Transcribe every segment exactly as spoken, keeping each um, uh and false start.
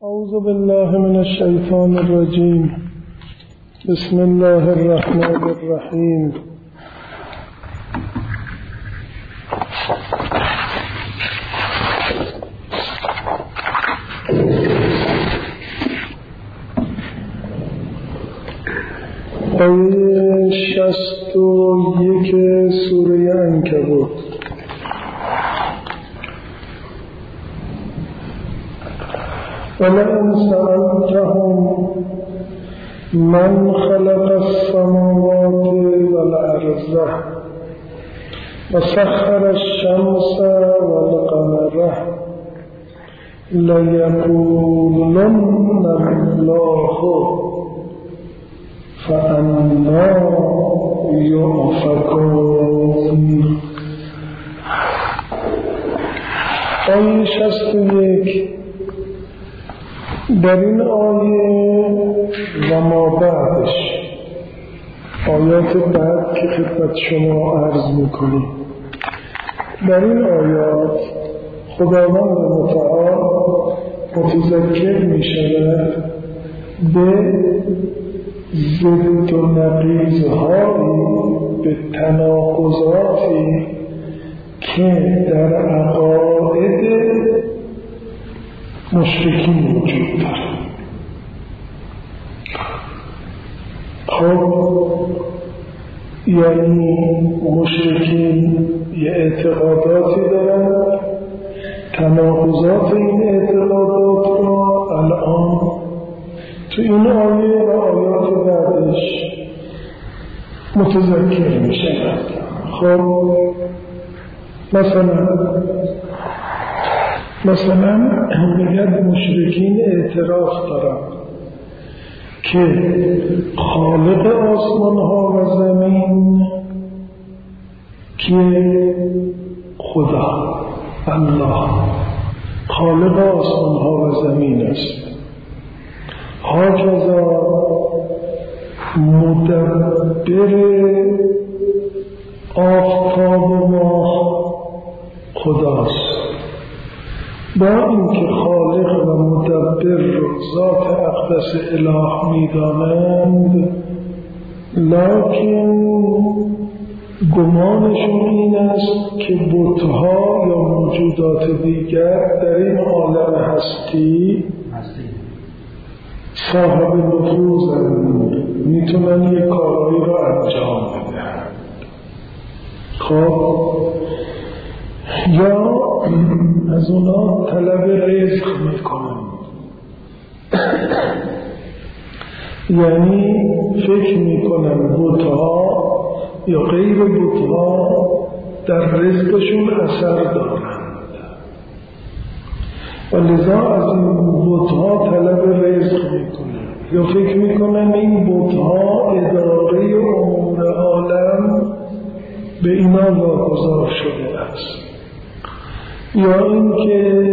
اعوذ بالله من الشیطان الرجیم. بسم الله الرحمن الرحیم. آیه شصت و یک سوره عنکبوت. ولئن سألتهم من خلق السماوات والأرض وسخر الشمس والقمر ليقولن الله فأنا يؤفكون. آیه شصت و یک. در این آیه و ما بعدش، آیات بعد که خدمت شما عرض میکنیم، در این آیات خداوند متعال متذکر میشود به ضد و نقیض‌هایی، به تناقضاتی که در عقاید مشرکین وجود دارد. خب یعنی مشرکین یه اعتقاداتی دارند، تناقضات این اعتقادات را الان تو این آیه و آیات بعدش متذکر می شود. خب مثلا مثلا میگن مشرکین اعتراف دارن که خالق آسمان ها و زمین که خدا الله خالق آسمان ها و زمین است، هاکذا مدبر آفتاب و ماه خداست. با اینکه خالق و مدبر ذات اقدس اله می‌دانند، لکن گمانشون این است که بت‌ها یا موجودات دیگر در این عالم هستی صاحب نفوذند، میتونن یک کارهایی را انجام بدهند. خب یا از اونا طلب رزق میکنن، یعنی فکر میکنن بت‌ها یا غیر بت‌ها در رزقشون اثر دارند و لذا از این بت‌ها طلب رزق میکنن، یا فکر میکنن این بت‌ها اداره امور عالم به اینا واگذار شده است. یا اینکه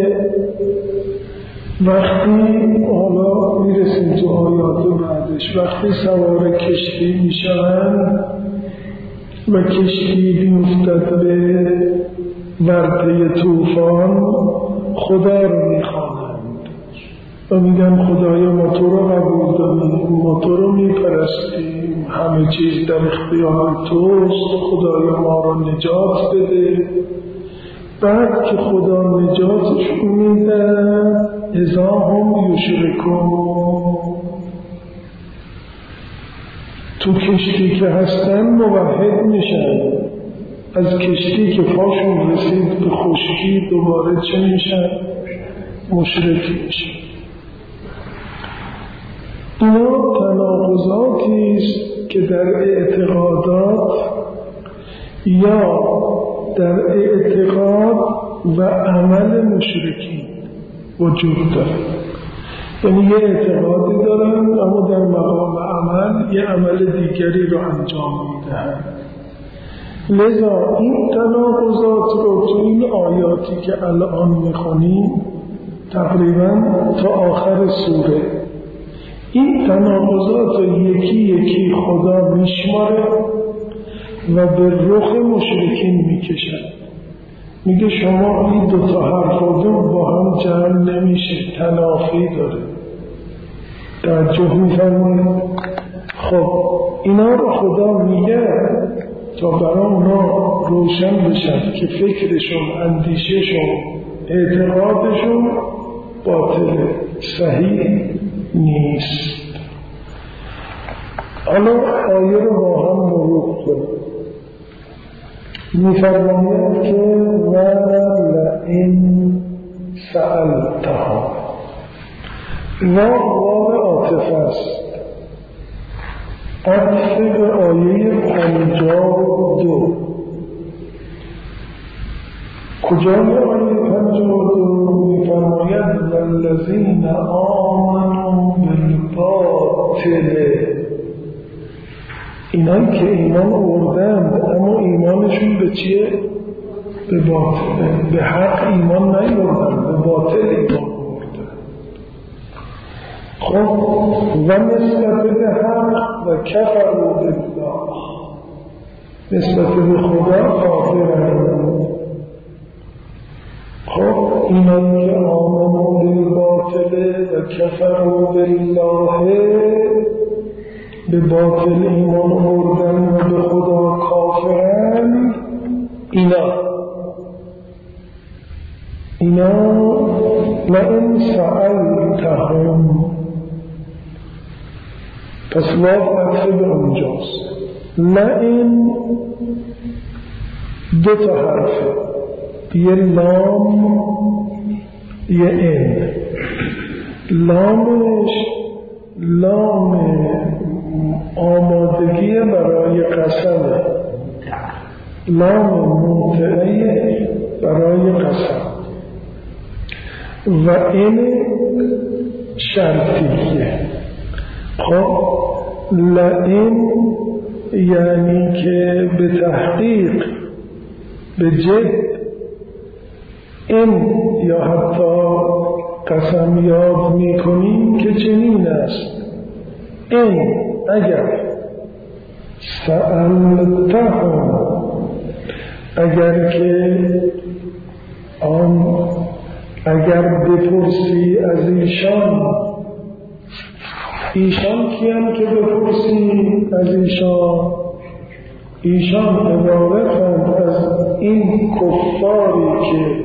وقتی حالا میرسیم تو آیات بعدش، وقتی سوار کشتی میشن و کشتی بیفتد به ورطه طوفان، خدا رو میخوانند و میگن خدایا ما تو رو قبول داریم، ما تو رو میپرستیم، همه چیز در اختیار توست، خدایا ما رو نجات بده. بعد که خدا نجاتش میده، اذا هم یشرکون، تو کشتی که هستن موحد میشن، از کشتی که پاشون رسید به خشکی دوباره چه میشن؟ مشرک میشن. اینا تناقضاتی است که در اعتقادات یا در اعتقاد و عمل مشرکین وجود دارد. یعنی یه اعتقادی دارن اما در مقام عمل یه عمل دیگری رو انجام میدهند. لذا این تناقضات رو تو این آیاتی که الان میخونیم تقریبا تا آخر سوره، این تناقضات رو یکی یکی خدا میشماره و به رخ مشرکین میکشد میگه شما این دوتا حرف و دو با هم جمع نمیشه، تنافی داره. توجه میفرمایید؟ خب اینا رو خدا میگه تا برای اونا روشن بشن که فکرشون، اندیششون، اعتقادشون باطل، صحیح نیست. حالا آیه رو با هم مرور کنیم. می‌فرماید که ولئن سألتهم، و واو عاطفه است، عطف به آیه پنجاه و دو. کجای آیه پنجاه و دو می‌فرماید والذین آمنوا بالباطل، اینایی که ایمان آوردند اما ایمانشون به چیه؟ به باطل، به حق ایمان نیاوردند، به باطل ایمان آوردند. خب و نسبت به حق و کفروا بالله، نسبت به خدا کافرند. خب اینایی که آمنوا بالباطل و کفروا بالله، به باطل ایمان آوردن و به خدا کافرن، اینا اینا لئن سألتهم، پس واو عطف به اونجاست. لئن دو تا حرفه، یه لام یه این. لامش لام آمادگی برای قسمه، لام منطقه برای قسم، و این شرطیه. خب لئن یعنی که به تحقیق، به جد، این یا حتی قسم یاد می کنیم که چنین است، این اگر سألتهم، اگر که آن اگر بپرسی از ایشان، ایشان کیان که بپرسی از ایشان؟ ایشان عبارتند از این کفاری که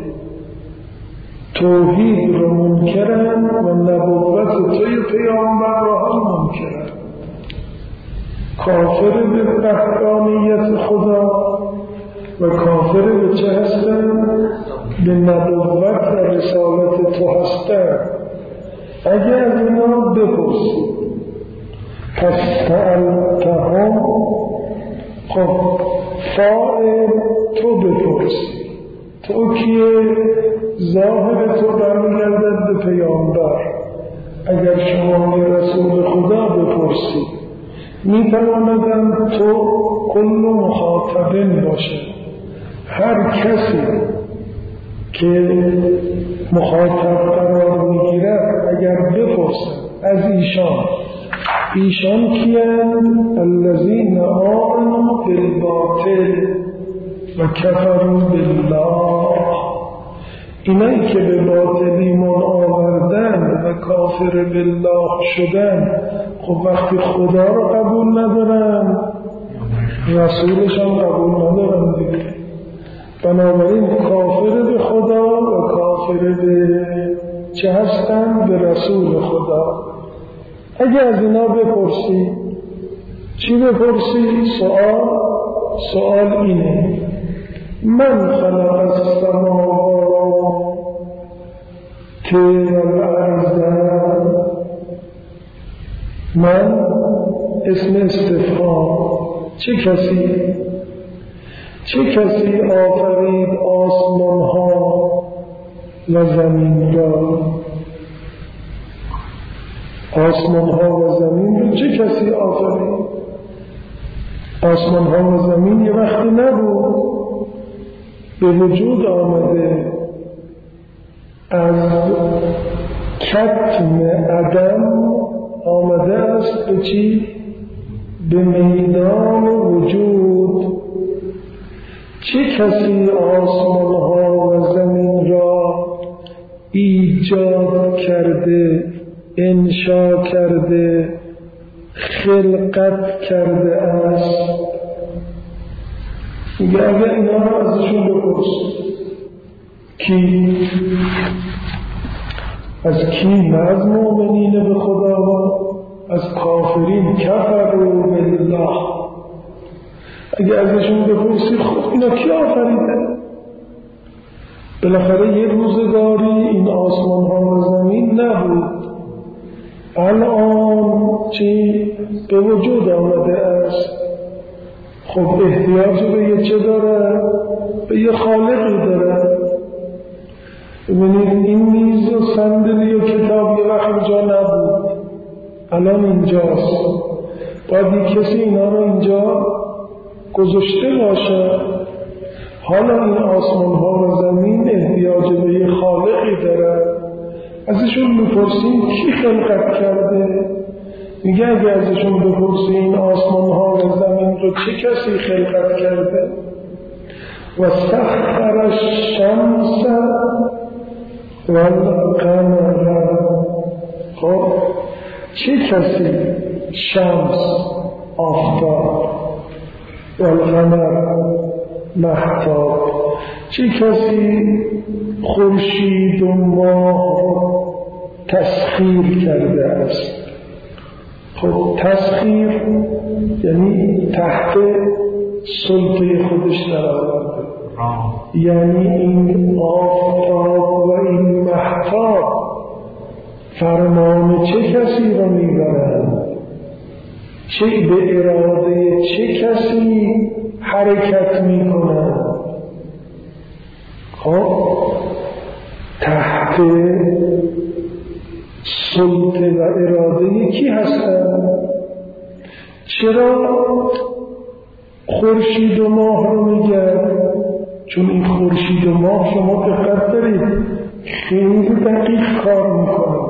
توحید رو منکرن و نبوت توی پیامبر رو هم منکرن، کافر به وحدانیت خدا و کافر به چه هستن؟ به نبوت و رسالت تو هستن. اگر از اینا بپرسی، پس سألتهم، خب فاعل تو بپرسی، تو کیه؟ ظاهر تو برمیگردد به پیامبر. اگر شما به رسول خدا بپرسی، میتواند تو کل مخاطبین باشه، هر کسی که مخاطب قرار میگیرد اگر بپرسد از ایشان، ایشان کیند؟ الذین آمنوا بالباطل و کفروا بالله، اینایی که به باطل ایمان آوردند و کافر بالله شدند. خب وقتی خدا رو قبول ندارن، رسولش هم قبول ندارن دیگه. بنابراین کافر به خدا و کافر به چه هستن؟ به رسول خدا. اگه از اینا بپرسی، چی بپرسی؟ سوال سوال اینه: من خلق السماوات والارض، من اسم استفهام، چه کسی چه کسی آفرید آسمان ها و زمین را؟ آسمان ها و زمین را چه کسی آفرید؟ آسمان ها و زمین یه وقتی نبود، به وجود آمده از کتم عدم، آمده است به چی؟ به میدان وجود. چه کسی آسمان ها و زمین را ایجاد کرده، انشا کرده، خلقت کرده است؟ میگه اگر اینا رو ازشون بپرس کی؟ از کی؟ نه از مؤمنین به خدا و از کافرین کفروا بالله. اگه ازشون بپرسی خب اینا کی آفریده؟ بالاخره یه روزگاری این آسمان ها و زمین نبود، الان چی به وجود آمده است. خب احتیاج به یه چه داره؟ به یه خالقی داره. ببینید این میز و صندلی و کتاب یه وقت اینجا نبود، الان اینجاست. باید یک کسی اینا رو اینجا گذاشته باشه. حالا این آسمان ها و زمین احتیاج به یه خالقی داره. ازشون میپرسیم کی خلقت کرده؟ میگه اگه ازشون بپرسی این آسمان ها و زمین رو چه کسی خلقت کرده؟ و سخر الشمس و القمر. خب چه کسی شمس آفتاب و القمر مهتاب، چه کسی خورشید و ماه تسخیر کرده است؟ خب تسخیر یعنی تحت سلطه خودش درآورده، یعنی این آفتاب و این مهتاب فرمان چه کسی را میبرند؟ چه به اراده چه کسی حرکت میکنند؟ خب تحت سلطه و اراده کی هستند؟ چرا خورشید و ماه رو میگه؟ چون این خورشید و ماه شما دقت دارید خیلی دقیق کار میکنه.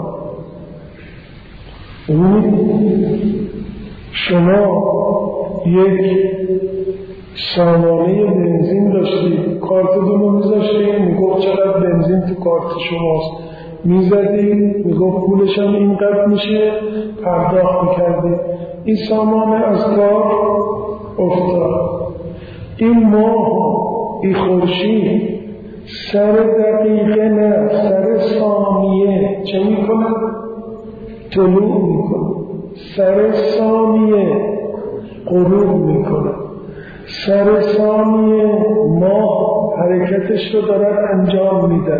شما یک سامانه بنزین داشتید، کارتتون رو میذاشتید، میگفت چقدر بنزین تو کارت شماست، میزدید، میگفت پولش هم اینقدر میشه، پرداخت میکردید. این سامانه از کار افتاد. این ماه، این خورشید سر دقیقه نه سر ثانیه چه میکنه؟ طلوع میکنه. سر ثانیه غروب میکنه. سر ثانیه ماه حرکتش رو دارد انجام میده،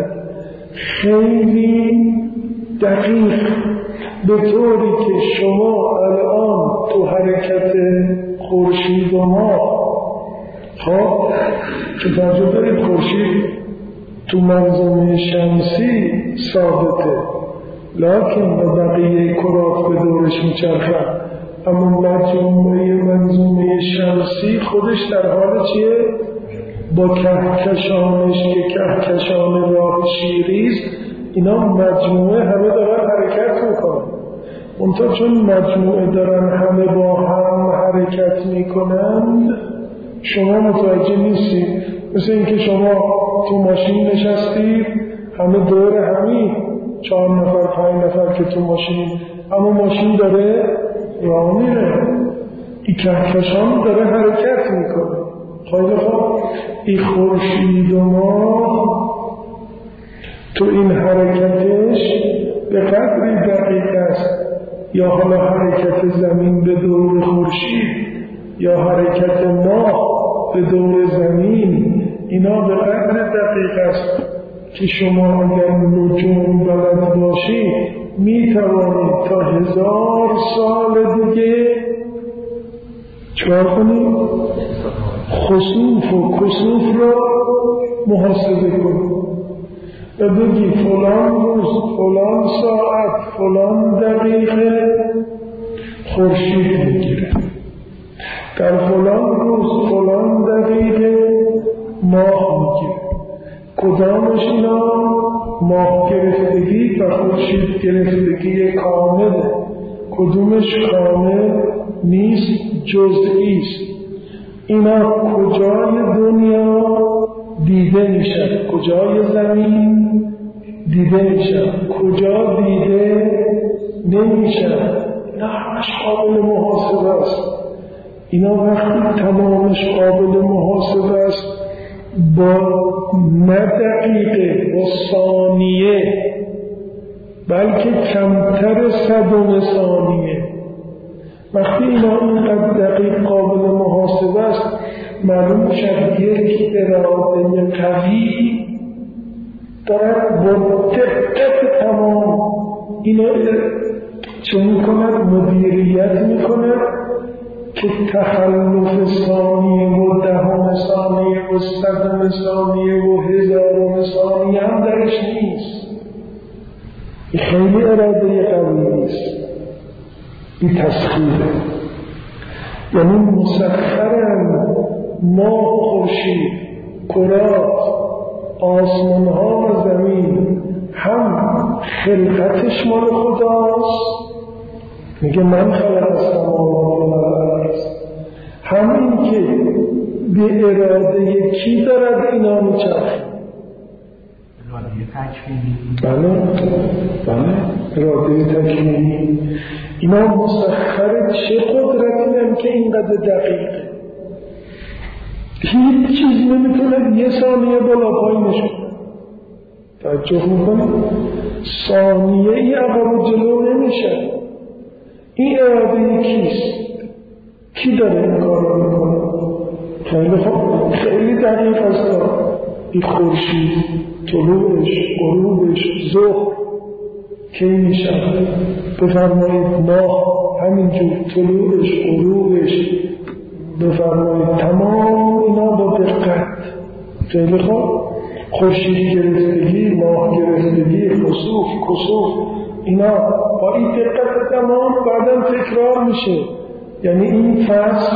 خیلی دقیق، به طوری که شما الان تو حرکت خورشید و ماه خب که توجه دارید خورشید تو منظومه شمسی ثابته، لکن با بقیه کرات به دورش میچرخن، اما مجموعه منظومه شمسی خودش در حال چیه؟ با کهکشانش که کهکشان راه شیریست، اینا مجموعه همه دارن حرکت میکنن. اونطور چون مجموعه دارن همه با هم حرکت میکنن شما متوجه نیستید. مثل اینکه شما تو ماشین نشستید همه دور همین چهار نفر پنج نفر که تو ماشین، اما ماشین داره راه میره، این کهکشان داره حرکت میکنه. خیلی خوب، این خورشید و ماه تو این حرکتش به قدری دقیق است، یا حالا حرکت زمین به دور خورشید یا حرکت ماه به دور زمین، اینا به قدر دقیق است که شما اگر نجوم بلد باشید می توانید تا هزار سال دیگه چکار کنید؟ خسوف و کسوف را محاسبه کنید و بگی فلان روز، فلان ساعت، فلان دقیقه خورشید میگیره، در فلان روز، فلان دقیقه ماه میگیره. کدامش اینا ماه گرفتگی و خورشید گرفتگی کامله، کدومش کامل نیست، جزئی است. اینا کجای دنیا دیده میشن، کجای زمین دیده میشن، کجا دیده نمیشن. اینا همش قابل محاسبه است. اینا وقتی تمامش قابل محاسبه است، با نه دقیقه، با ثانیه، بلکه کمتر صدم ثانیه. وقتی اینا اینقدر دقیق قابل محاسبه است، معلوم شد یک اراده قوی دارد با دقت تمام اینا چه میکند؟ مدیریت میکند که تخلف ثانیه و دهم ثانیه و صدم ثانیه و هزارم ثانیه هم درش نیست. این خیلی اراده قوی نیست، این تسخیره. یعنی مسخرن ما، خورشید، کرات، آسمان ها و زمین هم خلقتش مال خداست، میگه من خلق السماوات والارض، همین که به اراده کی دارد اینا میچرخه. بله بله اراده تکوینی. اینا مسخره چه قدرتی هم که اینقدر دقیقه، هیچ چیز نمیتونه یه ثانیه بالا پایینش کنه. توجه میکنه ثانیه ای عقب و جلو نمیشه. این اراده کیست؟ کی داره این کار رو میکنه؟ خیلی خوب، خیلی دقیق است. این خورشید طلوعش، غروبش، ظهر کی میشه؟ بفرمایید ماه همینجور طلوعش، غروبش، بفرمایید تمام اینا با دقت. خیلی خوب، خورشید گرفتگی، ماه گرفتگی، خسوف، کسوف، اینا با این دقت تمام بعدم تکرار میشه. یعنی این فصل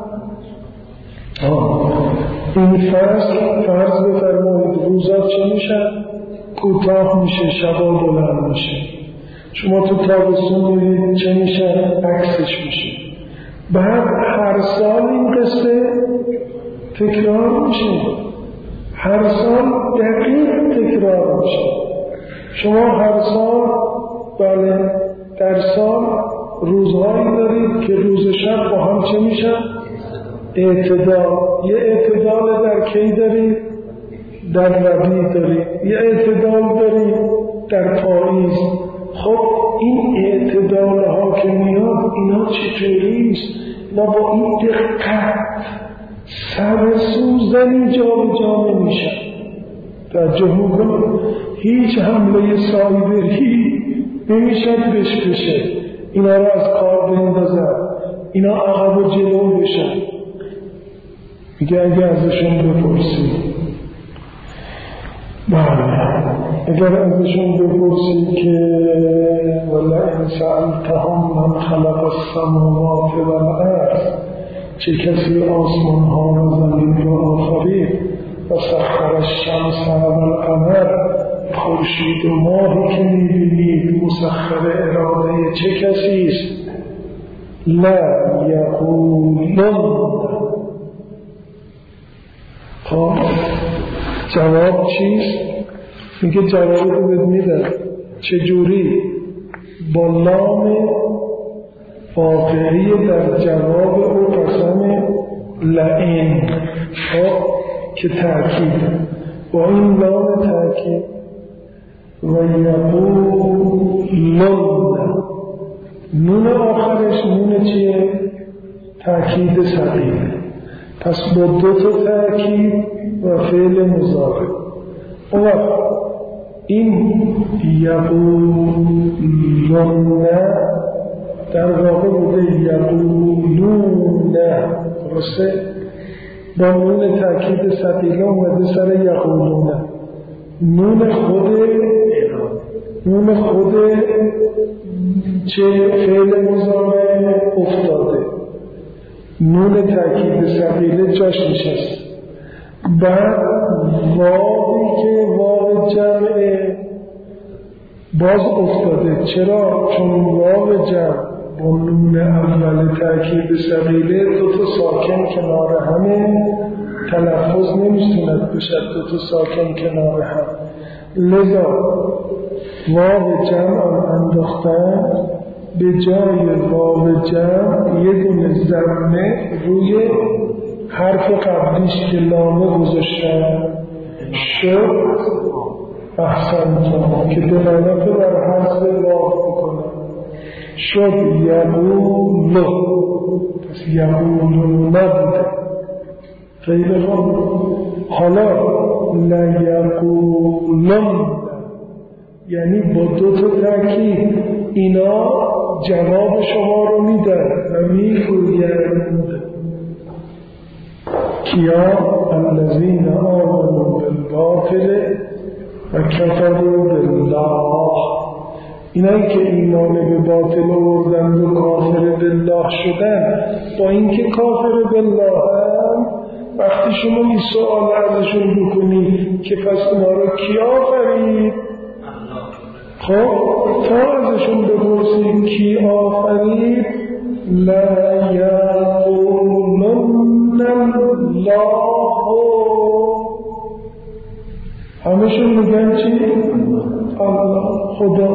این فصل فرض بفرمایید روزا چه میشه؟ کوتاه میشه، شبا بلند میشه. شما تو تابستون میرید چه میشه؟ عکسش میشه. بعد هر سال این قصه تکرار میشه، هر سال دقیق تکرار میشه. شما هر سال بله در سال روزهایی دارید که روز شب با هم چه میشن؟ اعتدال. یه اعتدال در کی دارید؟ در ربیع دارید. یه اعتدال دارید در پاییز. خب این اعتدال ها که میاد اینا چطوری است؟ اینا با این دقت سر سوزنی جا به جا نمیشن. توجه میکنید هیچ حمله سایبری نمیشد بش بشه، اینا رو از کار بندازن، اینا عقب و جلو بشن. میگه اگه ازشون بپرسی، بله اگر ازشون بپرسی که ولئن سألتهم من خلق السماوات والارض، چه کسی آسمان ها و زمین رو آفرید، و سخر الشمس والقمر، خورشید و ماهی که میبینید مسخر اراده چه کسی است؟ لا یقولن. خب جواب چیست؟ میگه جواب رو بهت میدن. چجوری؟ با لام واقعی در جواب او قسم لئن که تأکید، با این لام تأکید و یقولن، نون آخرش نون چیه؟ تأکید ثقیل. پس با دو تا تأکید و فعل مضارع. اون وقت این یقولن در واقع بوده یقولون، درسته؟ با نون تأکید ثقیله اومده سر یقولون. نون خود نون خود چه فعل مضارع افتاده، نون تأکید ثقیله جاش نشست. بعد واوی که واو جمعه باز افتاده. چرا؟ چون واو جمع با نون اول تأکید ثقیله دو تا ساکن کنار همه تلفظ نمیتوند بشد، دو تا ساکن کنار هم، لذا واو جمع انداختن به جای واو جمع یه دونه ضمه روی حرف قبلیش که لامه گذاشتن شد. احسنتم که دلالت بر حذف واو بکنه شد یقولو، پس یقولو نبوده خیلی خوب. حالا لیقولن یعنی با دو تا تأکید اینا جواب شما رو میدن و میگویند کیا الذین آمنوا بالباطل و کفروا بالله، اینایی که ایمان به باطل آوردند و کافر بالله شدن، با اینکه کافر بالله هم وقتی شما این سوال ازشون بکنید که پس اونا رو کی آفرید، خب تا ازشون بپرسید کی آفرید، لا یقولن الله، همشون میگن چی؟ الله، خدا.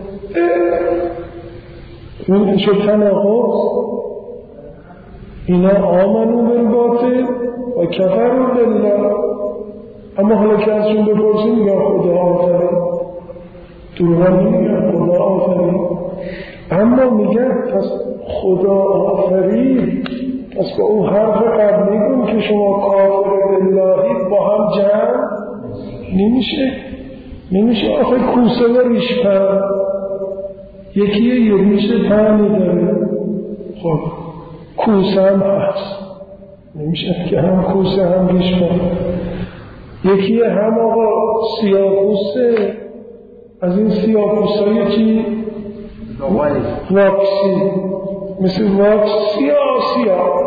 این شد تناقض. اینا آمنو بالباطل و کفروا بالله، اما حالا که ازشون بپرسید میگن خدا آفرید، دروغ نمیگن خدا آفرید، اما میگن پس خدا آفرید، پس با اون حرف قبلیتون که شما کافر باللهید با هم جمع نمیشه. نمیشه آخه کوسه و ریشپن یکی یه ریش پنی داره، خب کوسه هم هست، نمیشه که هم کوسه هم ریشپن. یکی هم آقا سیاپوسه، از این سیاپوسایی چی؟ واکسی، مثل واکس سیاه سیاه.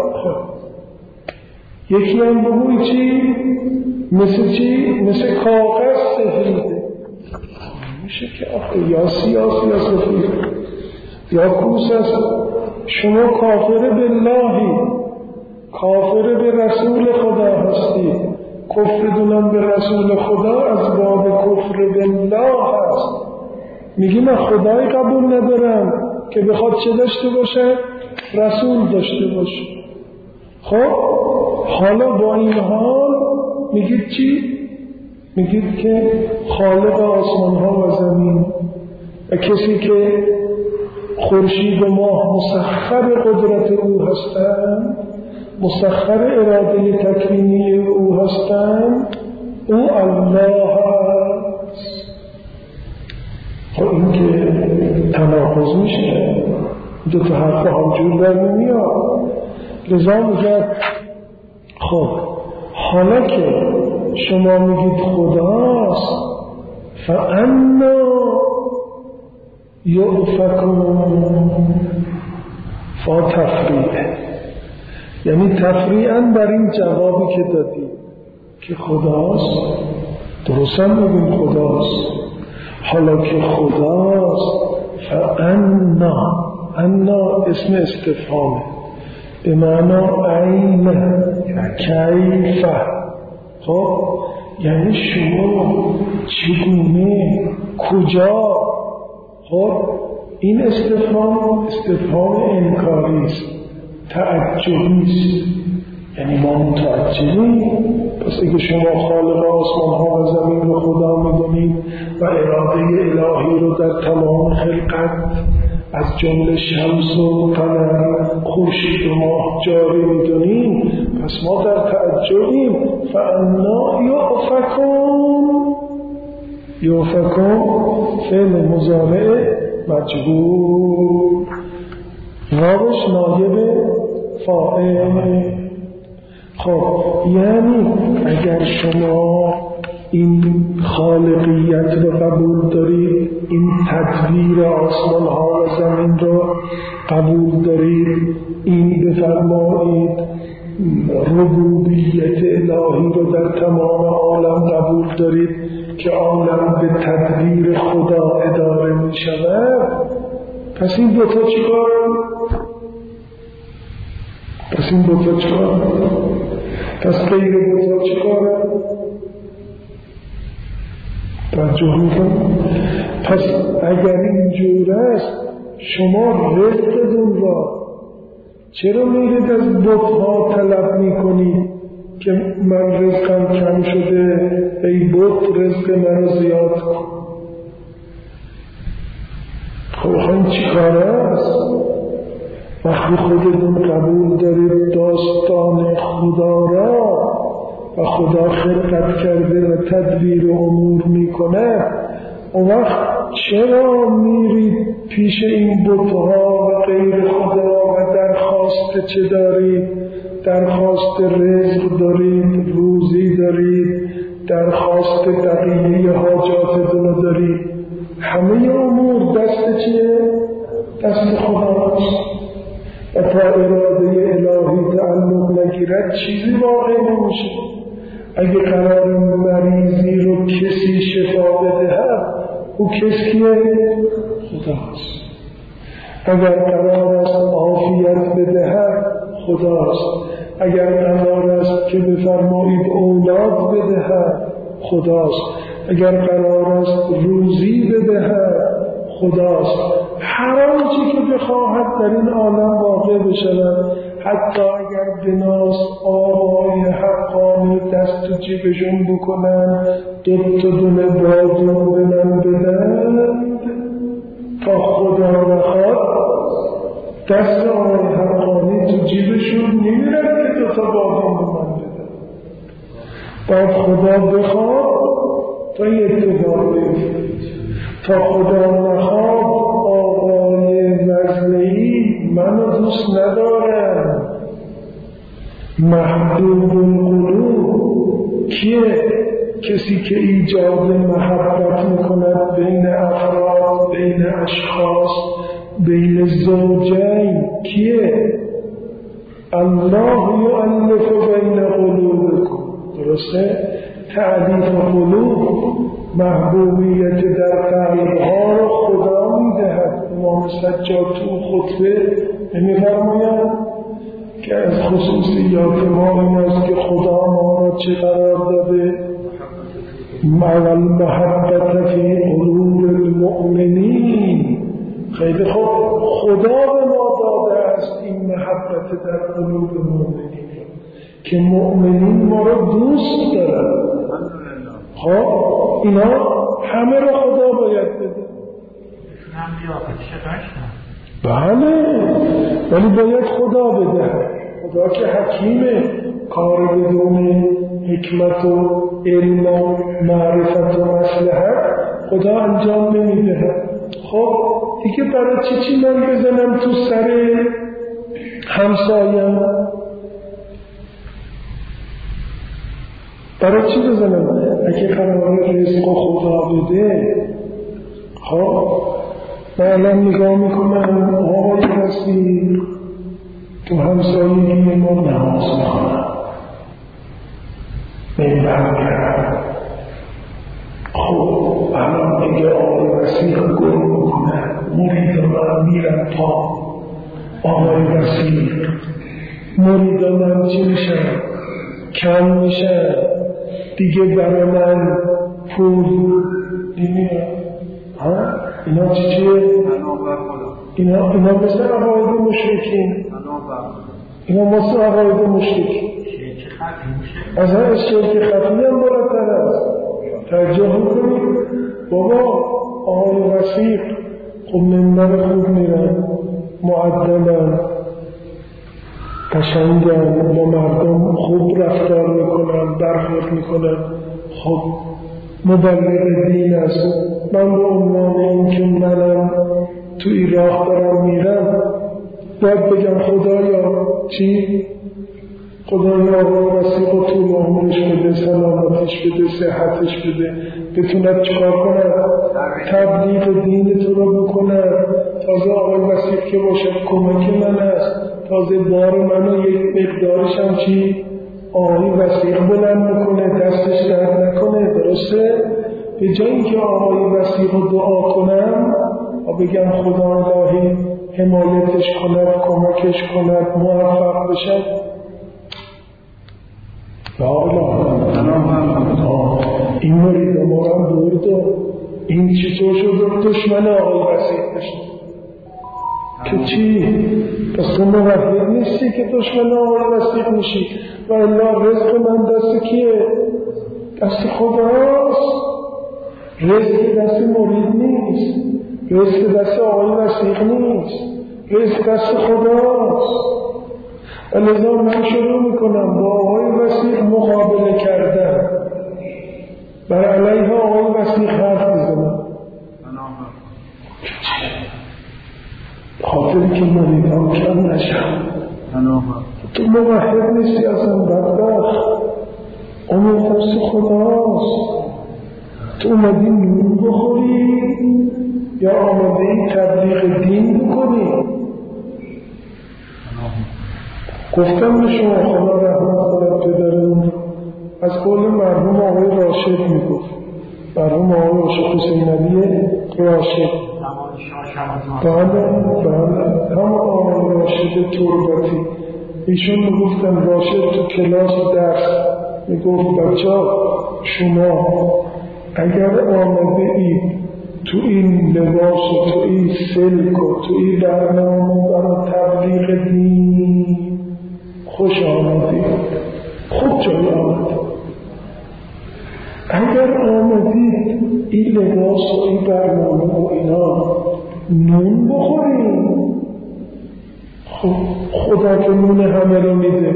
یکی هم بگوی چی؟ مثل چی؟ مثل کاغذ سفیده. میشه که آخه یا سیاه یا سفید یا کوس است. شما کافر باللهی، کافر به رسول خدا هستید. کفر دونم به رسول خدا از باب کفر بالله هست. میگی من خدای قبول ندارم که بخواد چه داشته باشه؟ رسول داشته باشه. خب حالا با این حال میگید چی؟ میگید که خالق آسمان ها و زمین و کسی که خورشید و ماه مسخر قدرت او هستند، مسخر اراده تکوینی او هستند، او الله هست. خب این که تناقض میشه، دو تا حرف همجور در نمیاد. لذا میگه خب حالا که شما میگید خداست، فانا یؤفکون، فا تفریعه، یعنی تفریعاً بر این جوابی که دادی که خداست، درست هم بگیم خداست. حالا که خداست فانا، انا اسم استفهامه به معنی عین کیف. خب یعنی شما چگونه، کجا؟ خب این استفهام استفهام انکاری است، تعجبی است، یعنی ما متعجبیم. پس اگه شما خالق آسمان ها و زمین رو خدا میدونید و اراده الهی رو در تمام خلقت از جمله شمس و قمر، خورشید و ماه جاری میدونیم، پس ما در تعجبیم. فانا یؤفکون، یؤفکون فعل مضارع مجهول، واوش نایب فاعل. خب یعنی اگر شما این خالقیت رو قبول دارید، این تدبیر آسمان ها و زمین رو قبول دارید، این بفرمایید ربوبیت الهی رو در تمام عالم قبول دارید که عالم به تدبیر خدا اداره می شود، پس این دوتا چی کارن؟ پس این دوتا چی کارن؟ پس غیر دوتا چی کارن؟ توجه میکنم. پس اگر اینجور است شما رزقتون را چرا میرید از بت‌ها طلب میکنید که من رزقم کم شده، ای بت رزق من زیاد کن؟ خب این چی کار است؟ وقتی خودتون قبول دارید داستان خدا را و خدا خلقت کرده و تدبیر امور میکنه، اون وقت چرا میرید پیش این بت‌ها و غیر خدا و درخواست چه دارید؟ درخواست رزق دارید، روزی دارید، درخواست بقیه حاجاتتون دارید. همه امور دست چیه؟ دست خداست. و تا اراده الهی تعلق نگیرد چیزی واقع نمیشه. اگه قرار مریضی رو کسی شفا بدهد، او کسی کیه؟ خداست. اگر قرار است عافیت بدهد، خداست. اگر قرار است که بفرمایید اولاد بدهد، خداست. اگر قرار است روزی بدهد، خداست. هر آنچه که بخواهد در این عالم واقع بشود، حتی اگر بناس آقای حقانی دست تو جیبشون بکنن دو تا دونه بادون به من بدن، تا خدا نخواد دست آقای حقانی تو جیبشون نمیرد که دو تا بادون به من بدن. باید خدا بخواد تا یه اتفاق بیفته. تا خدا نخواد آقای وزنه‌ای منو دوست ندارم. محبوب القلوب کیه؟ کسی که ایجاد محبت میکند بین افراد، بین اشخاص، بین زوجین کیه؟ الله یؤلف بین قلوبکم. درسته؟ تعلیف قلوب، محبوبیت در قلبها رو خدا میدهد. امام سجاد تو خطبه نمی‌فرماید که از خصوصیات ما این است که خدا ما را چه قرار داده؟ مع المحبت فی قلوب المؤمنین. خیلی خوب، خدا به ما داده است این محبت در قلوب مؤمنین که مؤمنین ما را دوست دارند. خب اینا همه را خدا باید بده. بله، ولی باید خدا بده. خدا که حکیمه، کار بدون حکمت و علم و معرفت و مصلحت خدا انجام نمیده. خب دیگه برای چی چی من بزنم تو سر همسایم؟ برای چی بزنم؟ اگه قرار رزق خدا بده، خب من الان نگاه میکنم آقای رسیق تو همسایگی ما نماز میکنم، منبر کرد. خب الان دیگه آقای رسیق گل میکنه، مرید من میرم تا آقای رسیق مرید من چی میشه؟ کم میشه دیگه، برای من پول نمیاد. ها اینا چی چیه؟ اینا اینا مثل عقاید مشرکین، اینا مثل عقاید مشرکین. از هر شرک خفی هم بالاتر است. توجه میکنید بابا آقای وسیق خب منبر خوب میرن، معدلن، قشنگن، با مردم خوب رفتار میکنن، برخورد میکنن. خب مبلغ دین است. من به عنوان این که منم تو این راه دارم میرم باید بگم خدایا چی؟ خدایا آقای وسیق و طول عمرش بده، سلامتش بده، صحتش بده، بتوند چکار کنه؟ تبلیغ دین تو رو بکنه. تازه آقای وسیق که باشد کمک من است، تازه بار منو یک مقدارش هم چی؟ آقای وسیق بلند میکنه، دستش درد نکنه. درسته؟ به جایی که آقای وسیق رو دعا کنم و بگم خدا الهی حمایتش کند، کمکش کند، موفق بشد. لا اله این مرید ما رو برد و این چطور شد دشمن آقای وسیع بشه که چی؟ پس تو موحد نیستی که دشمن آقای وسیع میشی و الا رزق من دست کیه؟ دست خداست. رزق دست مرید نیست، رزق دست آقای وسیع نیست، رزق دست خداست. لذا من شروع میکنم با آقای وسیع مقابله کردن، بر علیه آقای وسیع حرف میزنم خاطر که مریدان کم نشم. تو موحد نیستی اصلا بدبخت، امید دست خداست. تو اومدی نون بخوری یا آمده ای تبلیغ دین بکنی؟ گفتم به شما خدا رحمت کنند پدرمون از قول مرحوم آقای راشد میگفت، مرحوم آقای راشد حسین علی راشد، بله بله هم آقای راشد تربتی، ایشون میگفتن راشد تو کلاس درس میگفت بچه‌ها شما اگر آمده اید تو این لباس و تو این سلک و تو این برنامه برای تبلیغ دین خوش آمدید، خوب جای آمدید. اگر آمدید این لباس و این برنامه و اینا نون بخورید، خب خدا که نون همه رو میده،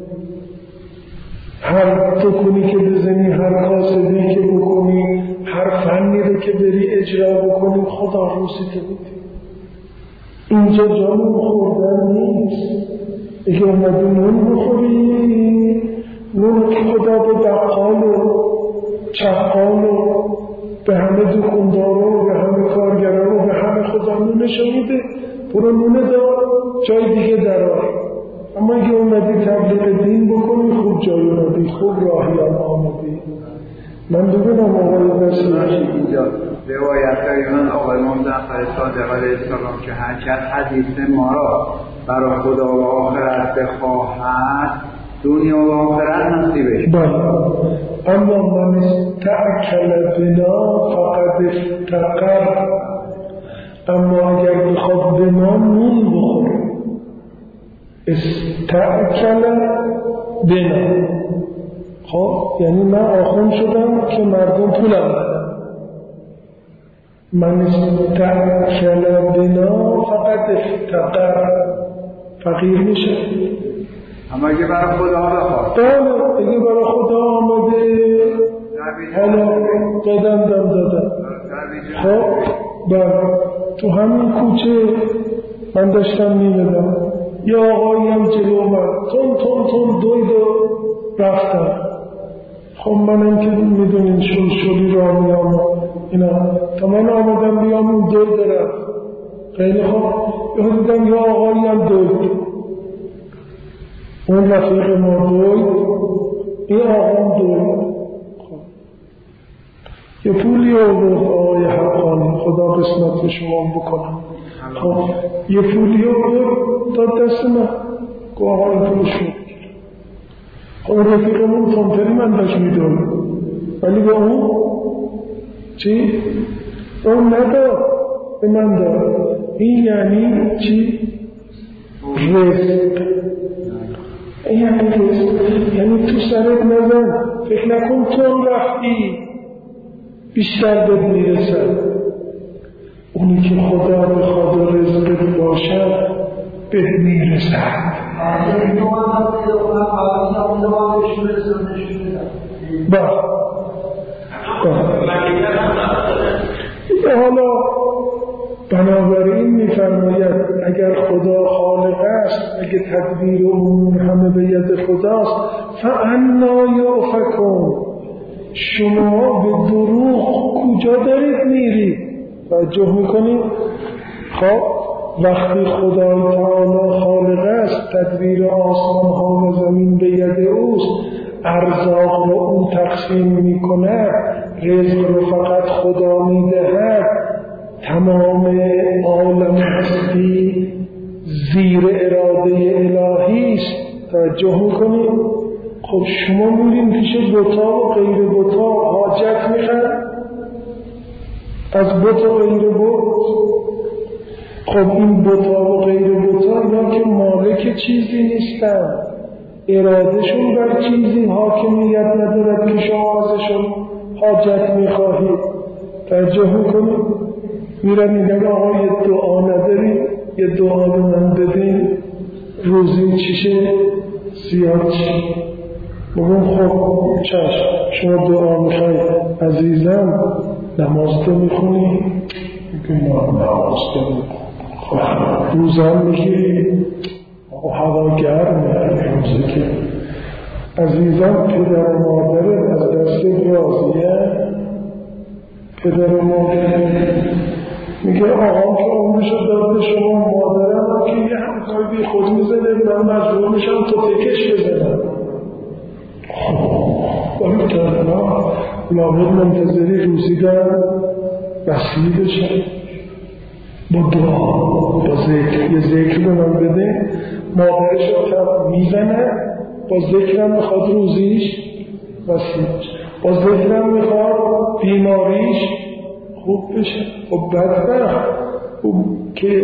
هر تکونی که بزنی، هر کاسبی که بکنی، هر فنی رو که بری اجرا بکنی خدا روزی تو میده. اینجا جانون خوردن نیست. اگه اومدی نون بخوری، نون که خدا به بقال و چقال و به همه دکاندارا و به همه کارگران و به همه خدا نونشو میده، برو نون دار جای دیگه درار. اما اگه اومدی تبلیغ دین بکنی خوب جای اومدی، خوب راهی هم آمدی. من بگونم آقای وسیع اینجا روایت هایون آقای امام جعفر صادق علیه السلام که هر کس حدیث ما را برای خدا و آخرت بخواهد دنیا و آخرت نصیبش. بله اما من استعکل بنا فقد افتقر، اما اگر بخواد به ما نون بخوره استعکل بنا، خب یعنی من آخون شدم که مردم پولم بدن. من استعکل بنا فقط افتقر، فقیر میشه. اما اگه برای خدا بخواد، بله اگه برای خدا آمده حالا دادم دم دادم. خب بله تو همین کوچه من داشتم میدادم، یا آقایی هم جلو من تون تون تون دوید و رفتم. خب منم که میدونین شل شلی را میام اینا، تا من آمدم بیام اون دوید رفت. خیلی خوب یه دیدم یا آقایی هم دوید، اون رفیق ما دوید، این آقام دوید. یه پولی آورد آقای حقانی، خدا قسمت شما بکنم. خب یه پولی آورد داد دست من، گو آقا این پول شد. خب رفیقمون تمتری من داشت میدون، ولی به اون چی؟ اون نداد به من داد. این یعنی چی؟ رزق. این یعنی رزق، یعنی تو سرت نزن، فکر نکن تو رفتی بیشتر به میرسد. اونی که خدا بخواد رزقت باشد به میرسد. با حالا بنابراین میفرماید اگر خدا خالق است، اگه تدبیر امور همه به ید خداست، فانا یؤفکون، شما به دروغ کجا دارید میرید؟ توجه میکنید؟ خب وقتی خدای تعالی خالق است، تدبیر آسمان ها و زمین به ید اوست، ارزاق رو اون تقسیم میکنه، رزق رو فقط خدا میدهد، تمام عالم هستی زیر اراده الهی است. توجه میکنید؟ خب شما میرین پیش بتا و غیر بتا حاجت میخواد از بت و غیر بت. خب این بتا و غیر بتا اینا که مالک چیزی نیستن، ارادهشون بر چیزی حاکمیت ندارد که شما ازشون حاجت میخواهید. توجه میکنید؟ میرن میگن آقا یه دعا نداریم، یه دعا رو من بدین روزی چیشه زیاد چی. بگم خب چشم شما دعا میخواید عزیزم نماز تو میخونی؟ میگم نماز تو میخونی. خب روزم میگیری؟ هوا گرمه روزی که عزیزم پدر و مادر از دست راضیه. پدر و مادر میگه آقام که عمرشو داد به شما، مادرم که یه همکاری بی خود میزنه من مجبور میشم تو تکش بزنم. ولی تنها لابد منتظری روزی دارم وسیعی بشم با دعا با ذکر. یه ذکر به من بده، مادرش رو میزنه با ذکرم میخواد روزیش وسیع بشه، با ذکرم میخواد بیماریش خوب بشه. خب بدبخت که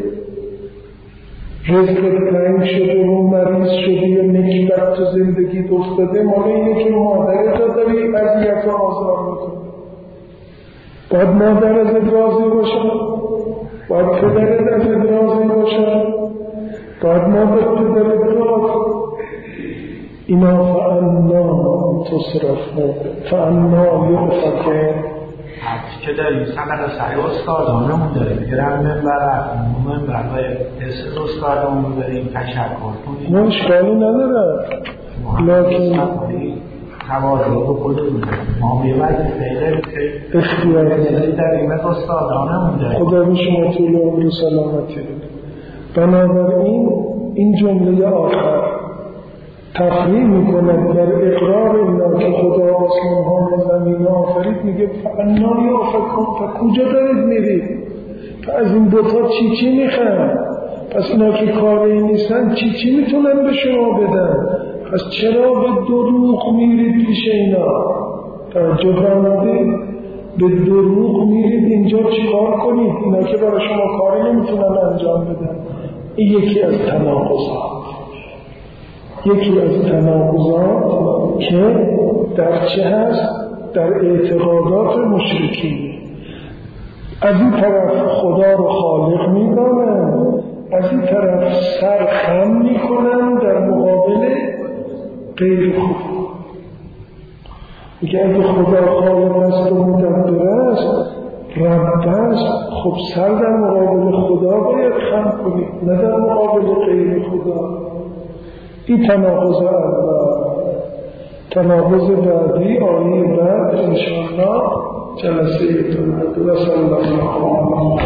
رزقت تنگ شده و مریض شده یا نکبت تو زندگی افتاده، مال اینه که مادرت رو داری اذیت و آزار میکنه. باید مادر ازت راضی باشه، باید پدرت ازت راضی باشه، باید مادر پدرت راضی. اینا فانا تصرفون فانا یؤفکون. حرفی که داریم سمت سعی استادانمون داره بگرم منبر منبرهای اسم استادانمون داریم تشکر کنیم. ما اشکالی نداره لیکن توازه رو خودمون ما بیوزی فیله اختیار داریم از استادانمون داریم. خدا به شما طول عمر و سلامتی بده. بنابراین این جمله آخر تفریح میکنه در اقرار اینا که خدا آسمان ها و زمین آفرید. میگه فانا یؤفکون، تا کجا دارید میرید؟ از این دوتا چی چی میخوان؟ پس اینا که کاری نیستن چی چی میتونن به شما بدن؟ پس چرا به دروغ میرید پیش اینا؟ توجه فرمودید؟ به دروغ میرید اینجا چیکار کنید؟ اینا که برای شما کاری نمیتونن انجام بدن. این یکی از تناقضات یکی از تناقضات که در چه هست؟ در اعتقادات مشرکین. از این طرف خدا رو خالق میدانن، از این طرف سر خم میکنن در مقابل غیر خدا. میگه اگه خدا خالق است و مدبر است، رب است، خب سر در مقابل خدا باید خم کنید، نه در مقابل غیر خدا. این تناقض اول. تناقض بعدی آیه بعد انشاءالله جلسه ایتون. و صلی الله علیه و